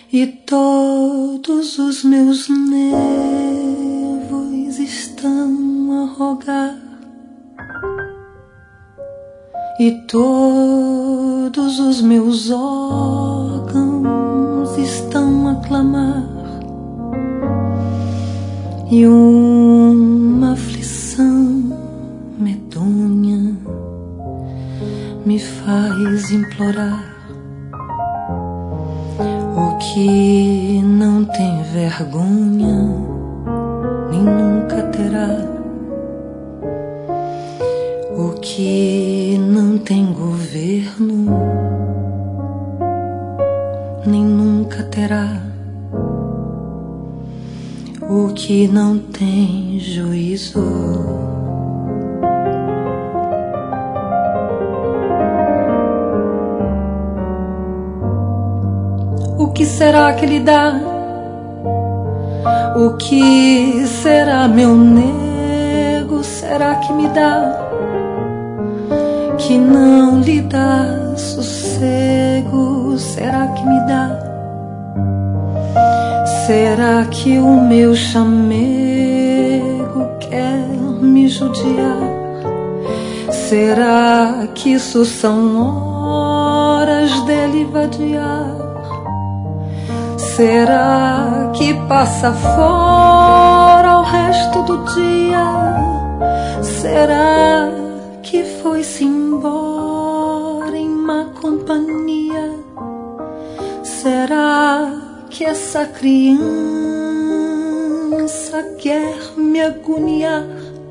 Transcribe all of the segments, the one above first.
e todos os meus nervos estão a rogar, e todos os meus órgãos estão a clamar, e uma aflição medonha me faz implorar. O que não tem vergonha nem nunca terá, o que não tem governo nem nunca terá, o que não tem juízo o que será que lhe dá? O que será, meu nego? Será que me dá? Que não lhe dá sossego? Será que me dá? Será que o meu chamego quer me judiar? Será que isso são horas dele vadiar? Será que passa fora o resto do dia? Será que foi-se embora em má companhia? Será que essa criança quer me agoniar?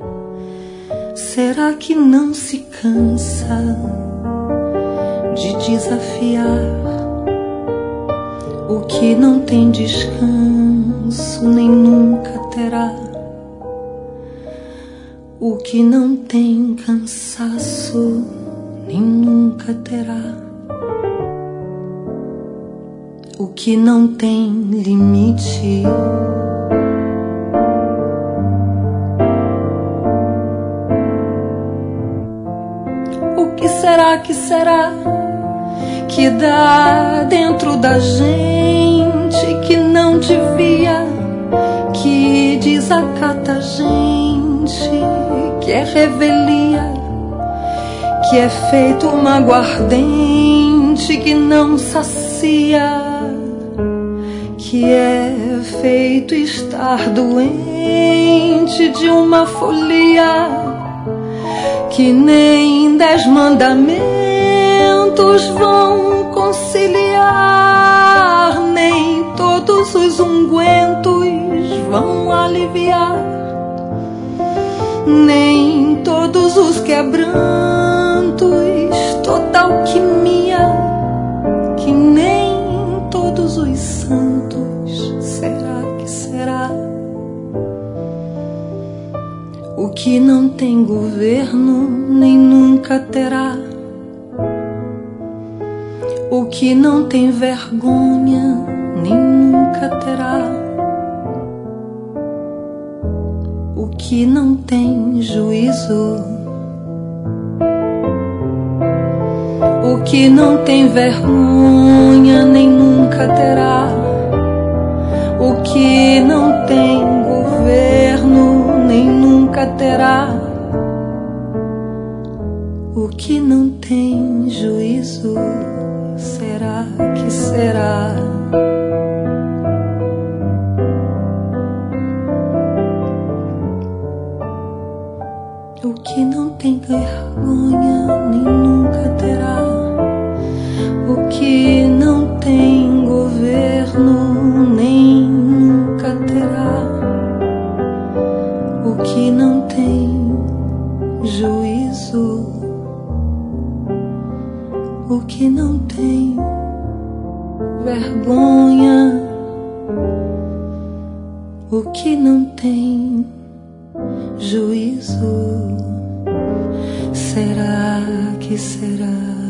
Será que não se cansa de desafiar o que não tem descanso nem nunca terá, o que não tem cansaço nem nunca terá, o que não tem limite o que será que dá dentro da gente que não devia, que desacata a gente, que é revelia, que é feito uma aguardente que não sacia, que é feito estar doente de uma folia, que nem 10 mandamentos vão conciliar, nem todos os ungüentos vão aliviar, nem todos os quebrantos, toda alquimia, que nem todos os santos. Será que será? O que não tem governo nem nunca terá, o que não tem vergonha nem nunca terá, o que não tem juízo, o que não tem vergonha nem nunca terá, o que não tem governo nem nunca terá, o que não tem juízo. Será que será? O que não tem vergonha nem nunca terá, o que não tem governo nem nunca terá, o que não tem juízo, o que não tem vergonha, o que não tem juízo. Será que será?